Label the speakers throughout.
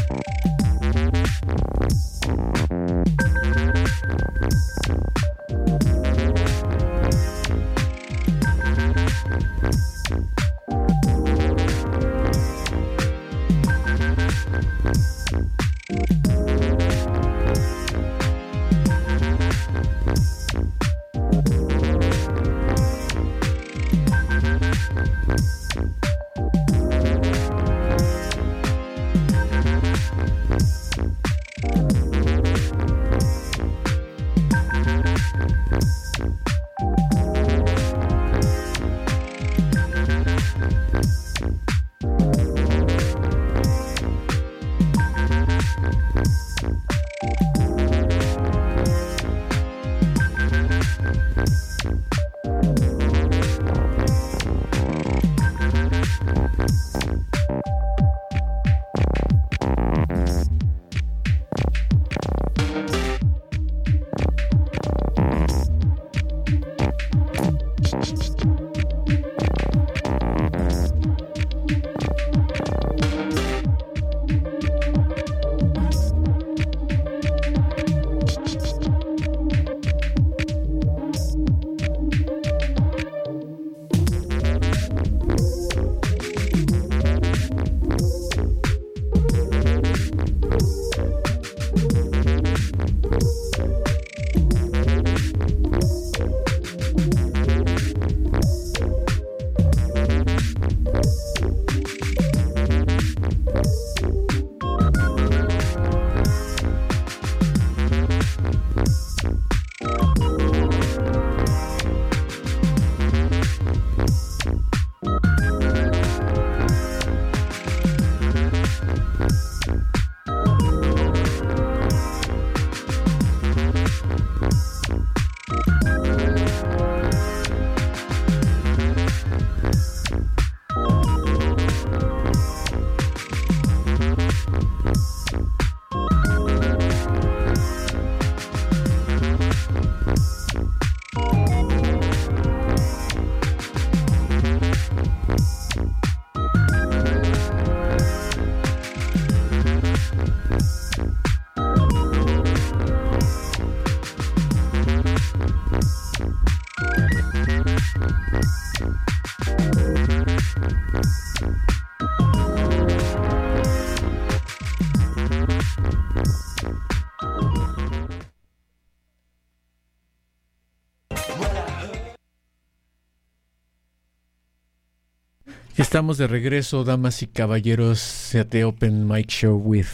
Speaker 1: Estamos de regreso, damas y caballeros, at the Open Mic Show with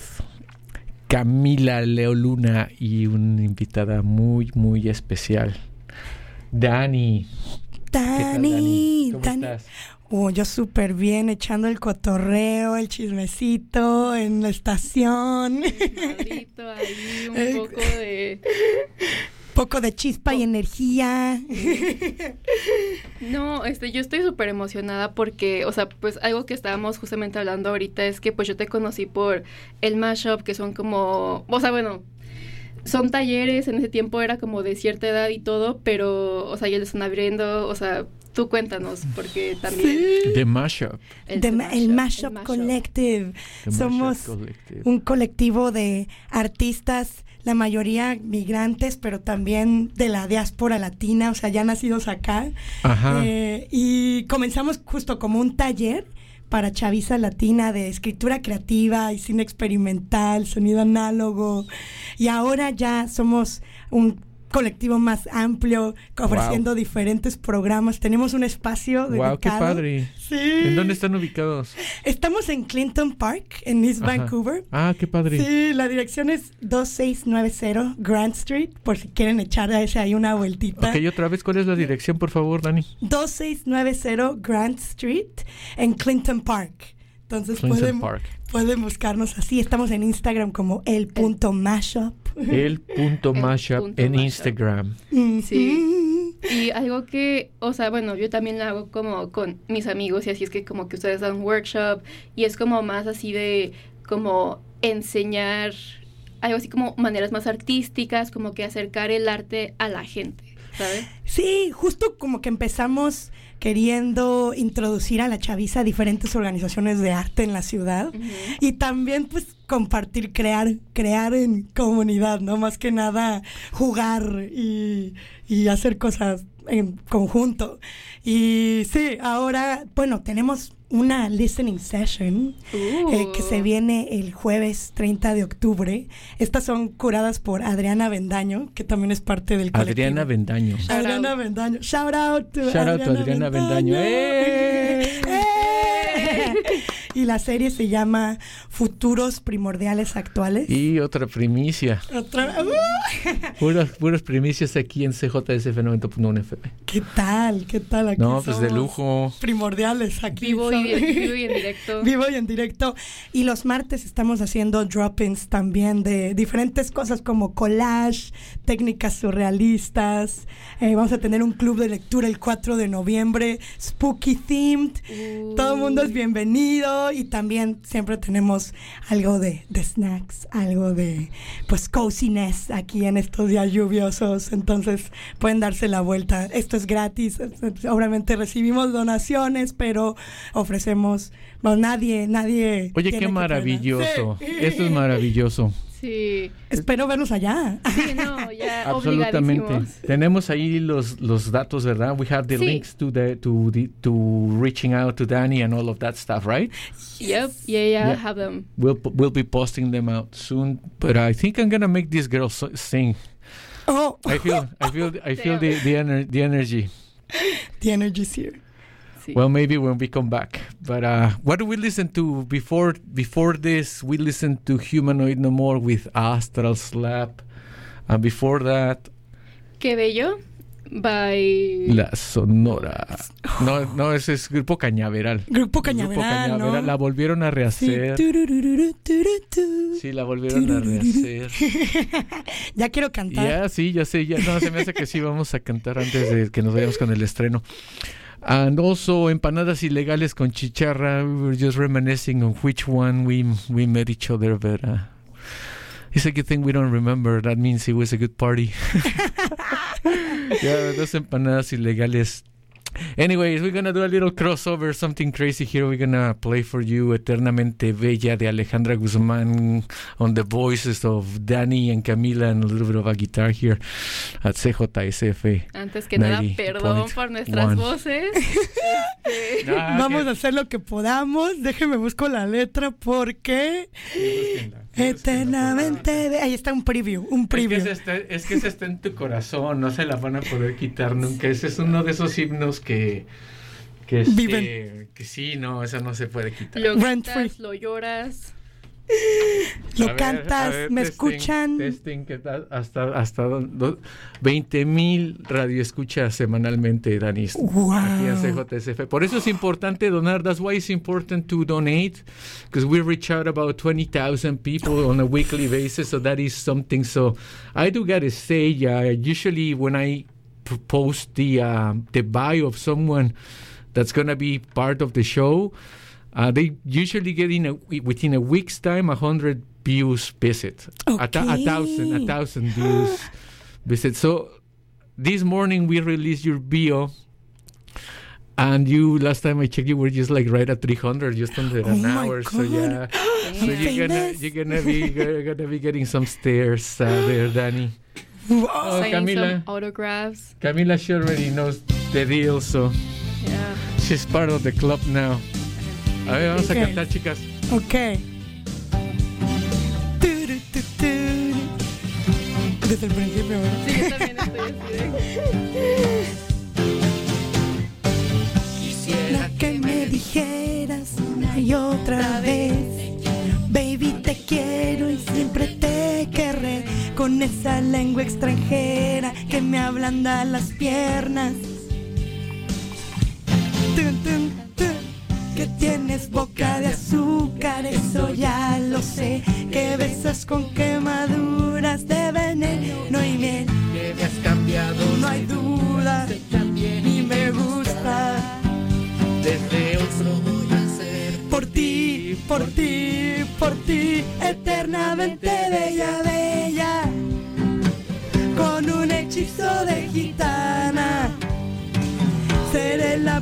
Speaker 1: Camila Leo Luna y una invitada muy, muy especial, Dani. ¿Qué tal, Dani? ¿Cómo estás?
Speaker 2: Yo súper bien, echando el cotorreo, el chismecito en la estación.
Speaker 3: Maldito, ahí un
Speaker 2: poco de chispa y energía.
Speaker 3: No, yo estoy súper emocionada porque, o sea, pues algo que estábamos justamente hablando ahorita es que pues yo te conocí por el mashup, que son como, o sea, bueno, son talleres, en ese tiempo era como de cierta edad y todo, pero, o sea, ya lo están abriendo, o sea, tú cuéntanos, porque también...
Speaker 1: Sí. The Mashup.
Speaker 2: El Mashup Collective. Somos un colectivo de artistas, la mayoría migrantes, pero también de la diáspora latina, o sea, ya nacidos acá.
Speaker 1: Ajá.
Speaker 2: Y comenzamos justo como un taller para chaviza latina de escritura creativa y cine experimental, sonido análogo. Y ahora ya somos un colectivo más amplio, ofreciendo diferentes programas. Tenemos un espacio dedicado.
Speaker 1: ¡Wow, qué padre!
Speaker 2: Sí.
Speaker 1: ¿En dónde están ubicados?
Speaker 2: Estamos en Clinton Park, en East Vancouver.
Speaker 1: Ah, qué padre.
Speaker 2: Sí, la dirección es 2690 Grant Street, por si quieren echar a ese ahí una vueltita.
Speaker 1: Ok, otra vez, ¿cuál es la dirección, por favor, Dani?
Speaker 2: 2690 Grant Street, en Clinton Park. Entonces pueden buscarnos así. Estamos en Instagram como el.mashup.
Speaker 1: El.mashup en Instagram.
Speaker 3: Sí. Y algo que, o sea, bueno, yo también lo hago como con mis amigos y así es que como que ustedes dan workshop y es como más así de como enseñar algo así como maneras más artísticas, como que acercar el arte a la gente. ¿sabes?
Speaker 2: Sí, justo como que empezamos queriendo introducir a la chaviza a diferentes organizaciones de arte en la ciudad y también pues compartir, crear en comunidad, ¿no? Más que nada jugar y hacer cosas en conjunto. Y sí, ahora, bueno, tenemos una listening session que se viene el jueves 30 de octubre. Estas son curadas por Adriana Bendaño, que también es parte del colectivo.
Speaker 1: Adriana Bendaño.
Speaker 2: Adriana Bendaño. Shout out to
Speaker 1: Adriana Bendaño.
Speaker 2: Y la serie se llama Futuros Primordiales Actuales.
Speaker 1: Y otra primicia. Puras primicias aquí en CJSF 90.1 FM.
Speaker 2: ¿Qué tal? Aquí
Speaker 1: no, pues de lujo.
Speaker 2: Primordiales aquí.
Speaker 3: Vivo y en directo.
Speaker 2: Vivo y en directo. Y los martes estamos haciendo drop-ins también de diferentes cosas como collage, técnicas surrealistas. Vamos a tener un club de lectura el 4 de noviembre, spooky themed. Todo el mundo es bienvenido. Y también siempre tenemos algo de snacks, algo de pues coziness aquí en estos días lluviosos. Entonces pueden darse la vuelta. Esto es gratis. Obviamente recibimos donaciones, pero ofrecemos, bueno, nadie.
Speaker 1: Oye, qué maravilloso. Sí. Esto es maravilloso.
Speaker 3: Sí.
Speaker 2: Espero verlos allá.
Speaker 3: Sí, no, ya
Speaker 1: absolutamente. Tenemos ahí los datos, ¿verdad? We have the links to reaching out to Danny and all of that stuff, right?
Speaker 3: Yep. Yeah. I have them.
Speaker 1: We'll be posting them out soon, but I think I'm gonna make this girl sing.
Speaker 2: Oh.
Speaker 1: I feel the energy.
Speaker 2: The energy's here.
Speaker 3: Sí.
Speaker 1: Well, maybe when we come back. But what do we listen to before this? We listened to Humanoid No More with Astral Slap. And before that...
Speaker 3: Qué bello. By...
Speaker 1: La Sonora. No, ese es Grupo Cañaveral.
Speaker 2: Grupo Cañaveral, ¿no?
Speaker 1: La volvieron a rehacer. Sí, la volvieron a rehacer.
Speaker 2: Ya quiero cantar.
Speaker 1: Ya, sí, ya sé. No, se me hace que sí vamos a cantar antes de que nos vayamos con el estreno. And also Empanadas Ilegales con Chicharra. We were just reminiscing on which one we met each other, but it's a good thing we don't remember. That means it was a good party. Yeah, those Empanadas Ilegales. Anyways, we're gonna do a little crossover, something crazy here. We're gonna play for you Eternamente Bella de Alejandra Guzmán on the voices of Danny and Camila and a little bit of a guitar here at CJSF.
Speaker 3: Antes que nada, perdón por nuestras voces.
Speaker 2: Vamos a hacer lo que podamos. Déjenme busco la letra porque Eternamente Bella. Ahí está un preview.
Speaker 1: Es que ese está en tu corazón, no se la van a poder quitar nunca. Ese es uno de esos himnos que
Speaker 2: viven.
Speaker 1: Que sí, no, eso no se puede quitar.
Speaker 3: Lo cantas, lo lloras.
Speaker 2: Lo cantas, me escuchan.
Speaker 1: Testing, que hasta 20,000 radioescuchas semanalmente, Dani.
Speaker 2: Wow.
Speaker 1: Aquí en CJSF. Por eso es importante donar. That's why it's important to donate, because we reach out about 20,000 people on a weekly basis. So that is something. So I do gotta say, usually when I post the bio of someone that's gonna be part of the show, they usually get within a week's time 100 views visit.
Speaker 2: Okay.
Speaker 1: a thousand views visit. So this morning we released your bio, and last time I checked, you were just like right at 300, just under an hour.
Speaker 2: God.
Speaker 1: So yeah, so you're gonna be getting some stares there, Danny.
Speaker 3: Wow.
Speaker 1: Camila,
Speaker 3: some autographs.
Speaker 1: Camila, she already knows the deal, so
Speaker 3: yeah,
Speaker 1: she's part of the club now. A ver, vamos a cantar, chicas.
Speaker 2: Ok. Desde el principio, ¿verdad?
Speaker 3: Sí, yo también estoy así
Speaker 2: Quisiera que me dijeras una y otra vez, baby, te quiero y siempre te querré, con esa lengua extranjera que me ablanda las piernas. Que tienes boca de azúcar, eso ya lo sé. Que besas con quemaduras de veneno y miel.
Speaker 1: Que me has cambiado,
Speaker 2: no hay duda, y me gusta.
Speaker 1: Desde otro voy a ser
Speaker 2: por ti, por ti, por ti, eternamente bella, bella. Con un hechizo de guitarra.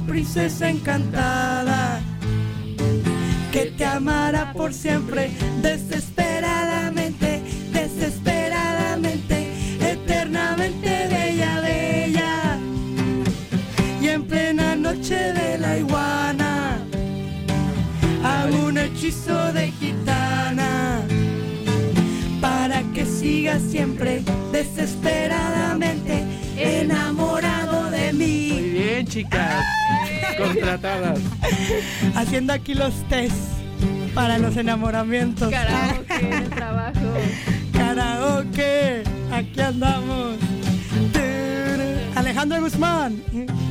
Speaker 2: princesa encantada que te amará por siempre, desesperadamente, desesperadamente, eternamente bella, bella. Y en plena noche de la iguana hago un hechizo de gitana para que sigas siempre desesperadamente enamorado de mí.
Speaker 1: Muy bien, chicas. Contratadas.
Speaker 2: Haciendo aquí los test para los enamoramientos.
Speaker 3: Karaoke, el trabajo.
Speaker 2: Karaoke, aquí andamos. Alejandro Guzmán.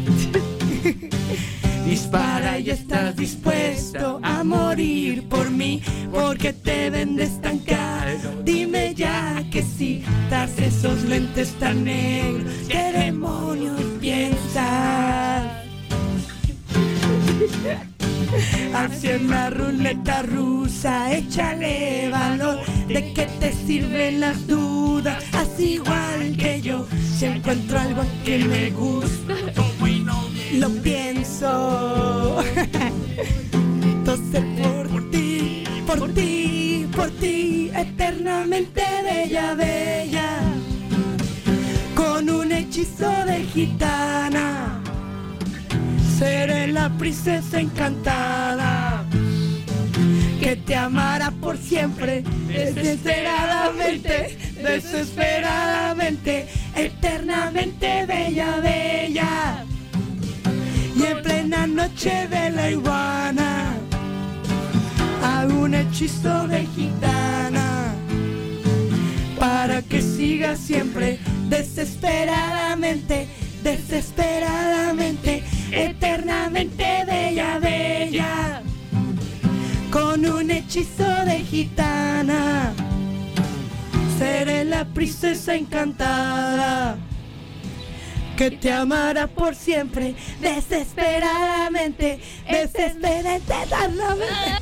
Speaker 2: Dispara y estás dispuesto a morir por mí, porque te vendes tan caro. Dime ya que si das esos lentes tan negros, ¿qué demonios piensas? Haciendo una ruleta rusa, échale valor. ¿De qué te sirven las dudas? Haz igual que yo. Si encuentro algo que me gusta, lo pienso. Entonces por ti, por ti, por ti, eternamente bella, bella, con un hechizo de gitana, seré la princesa encantada que te amará por siempre, desesperadamente, desesperadamente, eternamente bella, bella. Y en plena noche de la iguana hago un hechizo de gitana para que sigas siempre desesperadamente, desesperadamente, eternamente bella, bella, con un hechizo de gitana seré la princesa encantada que te amará por siempre, desesperadamente, desesperadamente, eternamente.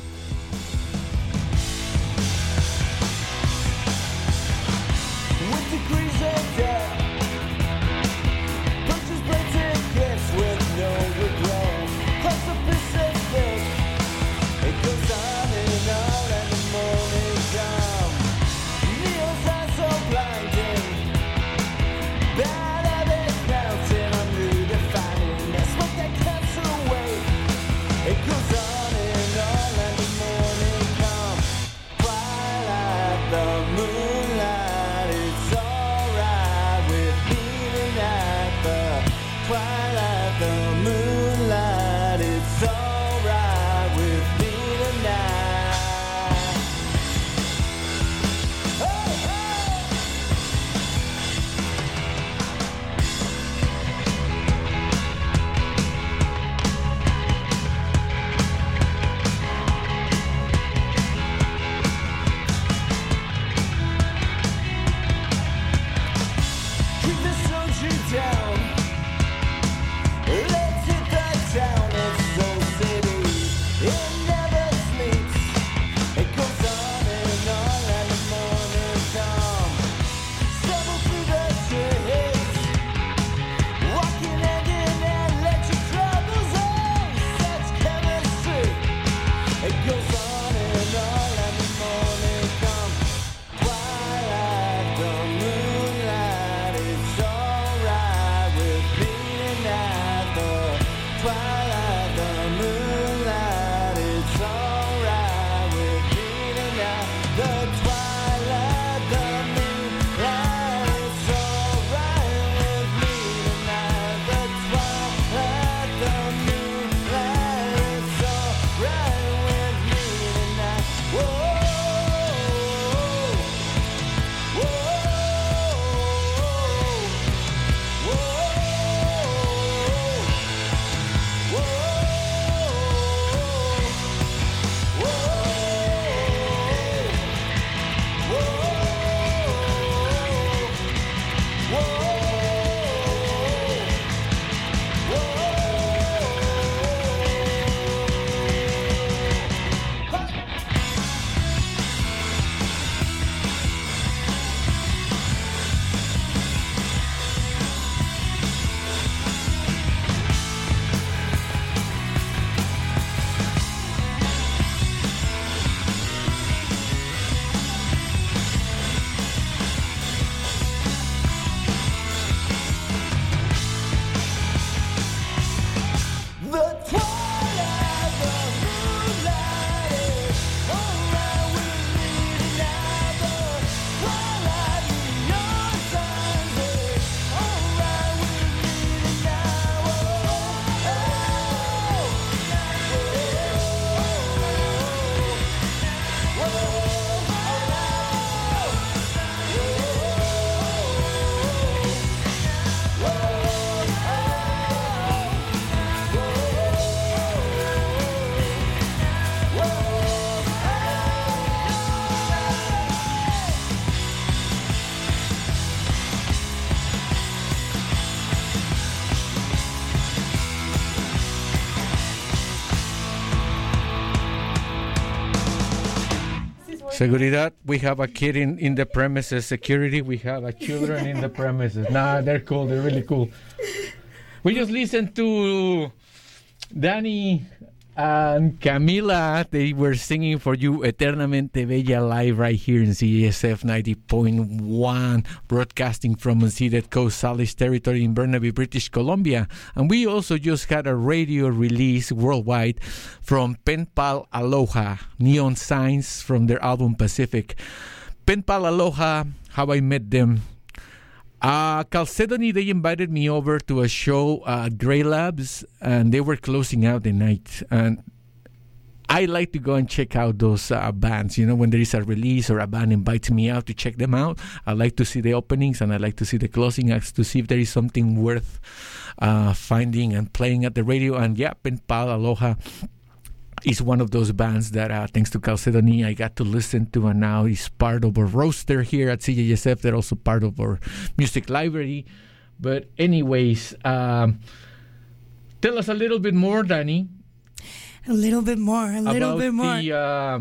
Speaker 1: Seguridad, we have a kid in the premises. Security, we have a children in the premises. Nah, they're cool. They're really cool. We just listened to Danny and Camila. They were singing for you Eternamente Bella live right here in CJSF 90.1, broadcasting from unceded Coast Salish territory in Burnaby, British Columbia. And we also just had a radio release worldwide from Pen Pal Aloha, Neon Signs from their album Pacific. Pen Pal Aloha, How I Met Them. Chalcedony, they invited me over to a show at Grey Labs, and they were closing out the night. And I like to go and check out those bands. You know, when there is a release or a band invites me out to check them out, I like to see the openings and I like to see the closing acts to see if there is something worth finding and playing at the radio. And yeah, Pen Pal Aloha is one of those bands that, thanks to Chalcedony, I got to listen to, and now is part of our roster here at CJSF. They're also part of our music library. But anyways, tell us a little bit more, Danny.
Speaker 2: A little bit more.
Speaker 1: Your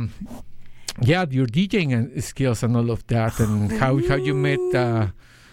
Speaker 1: DJing skills and all of that, and how you met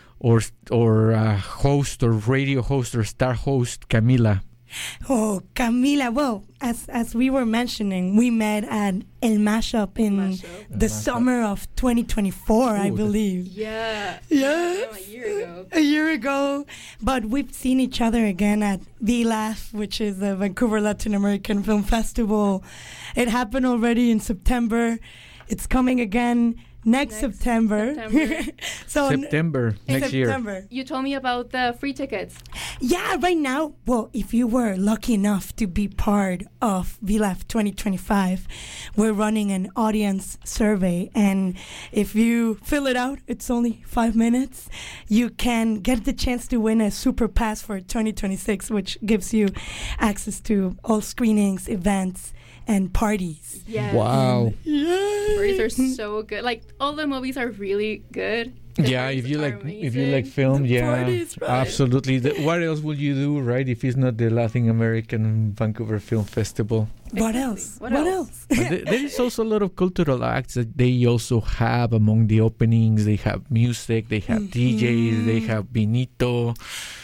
Speaker 1: or host or radio host or star host Camila.
Speaker 2: Oh, Camila. Well, as we were mentioning, we met at El Mashup in the summer of 2024, I believe.
Speaker 3: Yeah.
Speaker 2: Yes. A year ago. But we've seen each other again at VLAF, which is the Vancouver Latin American Film Festival. It happened already in September. It's coming again next September.
Speaker 1: September next year.
Speaker 3: You told me about the free tickets.
Speaker 2: Yeah, right now, well, if you were lucky enough to be part of VLAF 2025, we're running an audience survey, and if you fill it out, it's only 5 minutes. You can get the chance to win a super pass for 2026, which gives you access to all screenings, events, and parties.
Speaker 3: Yeah.
Speaker 1: Wow.
Speaker 3: Parties are so good. Like, all the movies are really good.
Speaker 1: Yeah, if you like film,
Speaker 2: parties, right?
Speaker 1: Absolutely. What else would you do, right? If it's not the Latin American Vancouver Film Festival.
Speaker 2: What else? What else?
Speaker 1: There is also a lot of cultural acts that they also have among the openings. They have music, they have DJs, they have Benito.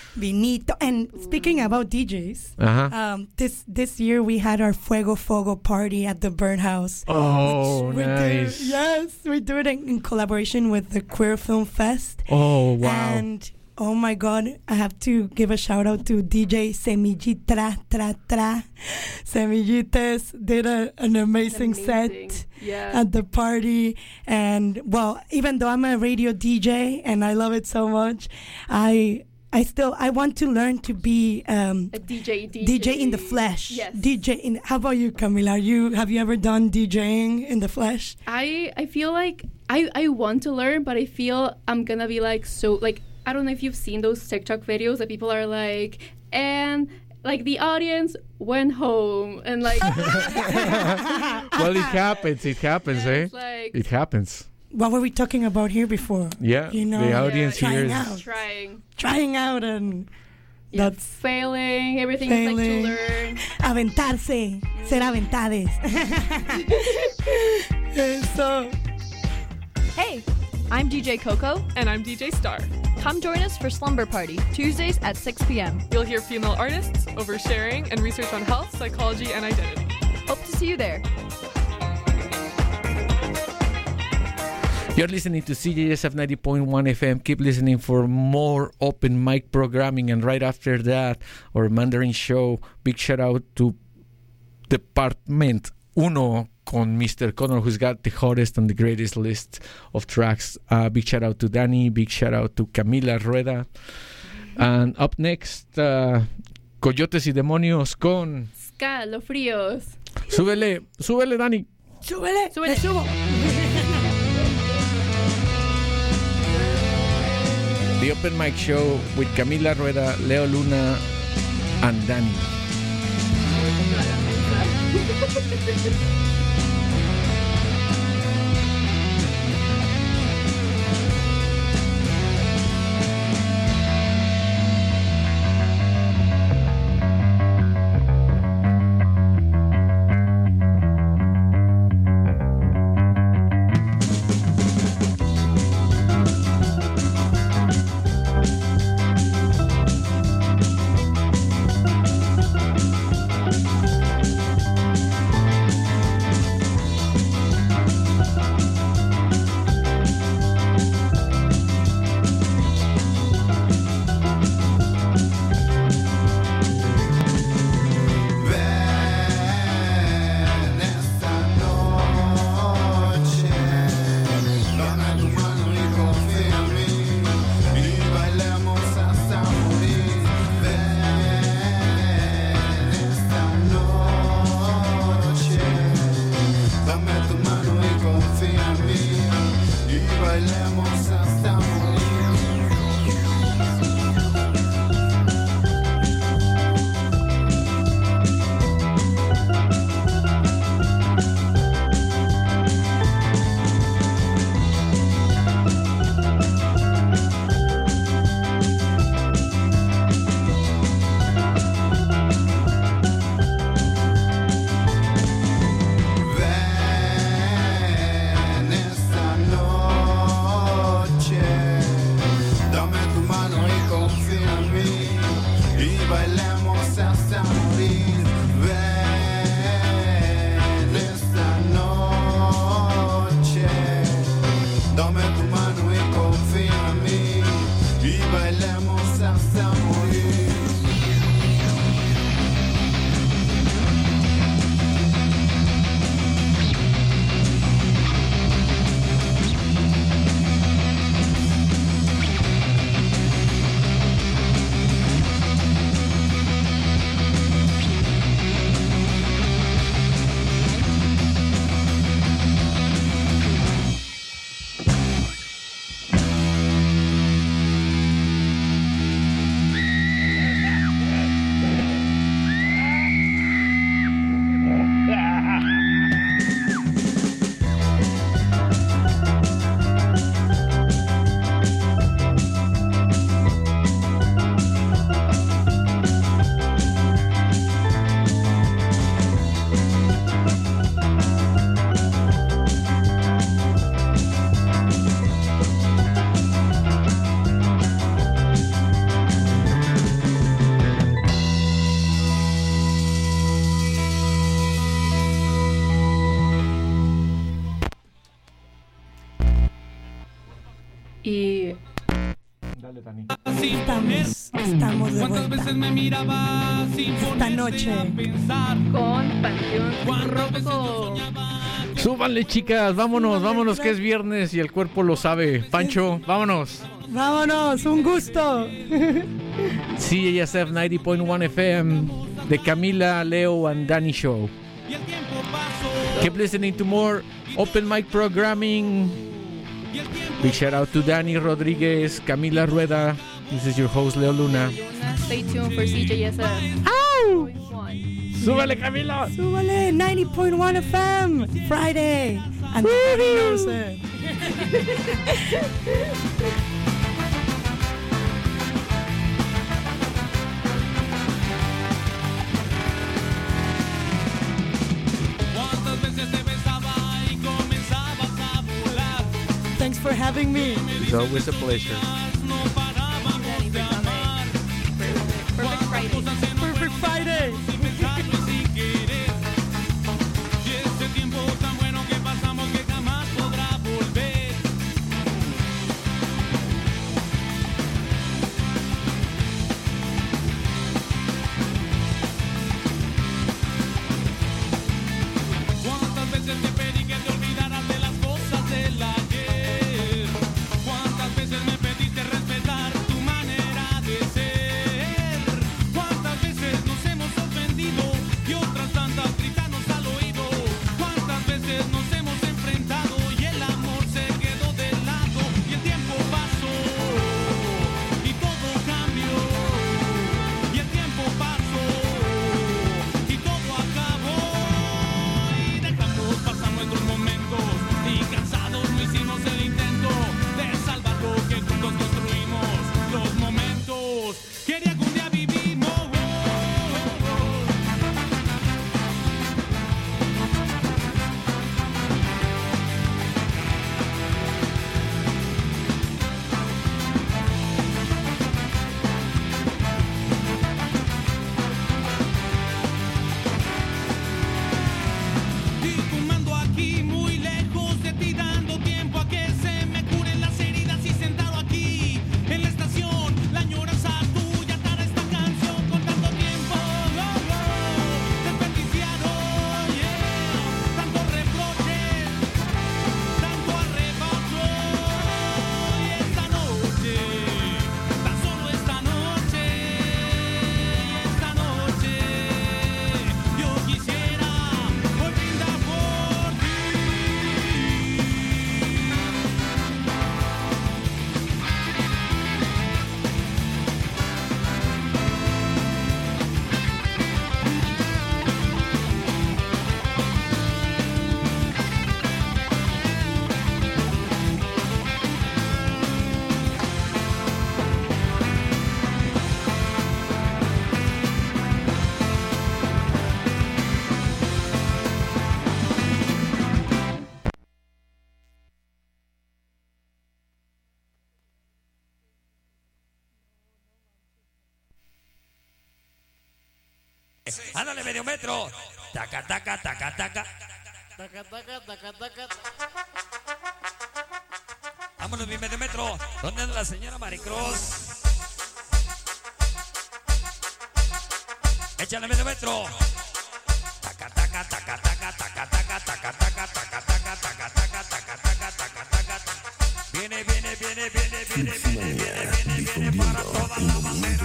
Speaker 2: And speaking about DJs, this year we had our Fuego Fogo party at the Birdhouse.
Speaker 1: Oh, nice.
Speaker 2: We do it in collaboration with the Queer Film Fest.
Speaker 1: Oh, wow.
Speaker 2: And oh my God, I have to give a shout out to DJ Semillita Tra. Semillitas did an amazing set at the party. And well, even though I'm a radio DJ and I love it so much, I want to learn to be a DJ in the flesh.
Speaker 3: Yes.
Speaker 2: How about you, Camila? Have you ever done DJing in the flesh?
Speaker 3: I feel like I want to learn, but I feel I'm gonna be like, so like, I don't know if you've seen those TikTok videos that people are like, and like the audience went home and like.
Speaker 1: Well, it happens, eh?
Speaker 3: Like,
Speaker 1: it happens.
Speaker 2: What were we talking about here before?
Speaker 1: Yeah,
Speaker 2: you know,
Speaker 1: the audience here is
Speaker 3: trying out, and
Speaker 2: that's
Speaker 3: failing. Everything is like to learn.
Speaker 2: Aventarse, ser aventades. So,
Speaker 4: hey, I'm DJ Coco.
Speaker 5: And I'm DJ Star.
Speaker 4: Come join us for Slumber Party, Tuesdays at 6 p.m.
Speaker 5: You'll hear female artists, oversharing, and research on health, psychology, and identity.
Speaker 4: Hope to see you there.
Speaker 1: You're listening to CJSF 90.1 FM. Keep listening for more open mic programming. And right after that, our Mandarin show. Big shout out to Department Uno con Mr. Connor, who's got the hottest and the greatest list of tracks. Big shout out to Danny. Big shout out to Camila Rueda. And up next, Coyotes y Demonios con
Speaker 3: Escalofríos.
Speaker 1: Súbele, Dani.
Speaker 2: Súbele.
Speaker 3: Subo.
Speaker 1: The Open Mic Show with Camila Rueda, Leo Luna, and Danny.
Speaker 6: bailemos hasta morir.
Speaker 3: Y
Speaker 1: dale, Dani.
Speaker 2: Estamos de vuelta. Esta noche
Speaker 3: con Panteón Rococó.
Speaker 1: Súbanle, chicas, vámonos, que es viernes y el cuerpo lo sabe. Pancho, vámonos.
Speaker 2: Vámonos, un gusto.
Speaker 1: CJSF 90.1 FM, the Camila, Leo and Danny Show. Keep listening to more open mic programming. Big shout out to Danny Rodriguez, Camila Rueda. This is your host, Leo Luna.
Speaker 3: Stay tuned for CJSF.
Speaker 2: ¡Au!
Speaker 1: ¡Súbale, Camila!
Speaker 2: ¡Súbale! 90.1 FM, Friday. And nobody knows it. Thanks for having me.
Speaker 1: It's always a pleasure.
Speaker 2: Perfect Friday.
Speaker 6: Respetar tu manera de ser. ¿Cuántas veces nos hemos ofendido?
Speaker 7: Ándale, medio metro. Taca, taca, taca, taca.
Speaker 6: Taca, taca, taca, taca.
Speaker 7: Vámonos, mi medio metro. ¿Dónde anda la señora Maricruz? Échale medio metro. Taca, taca, taca, taca, taca, taca, taca, taca, taca, taca, taca, taca, taca, taca, taca, taca. Viene para toda la bandera.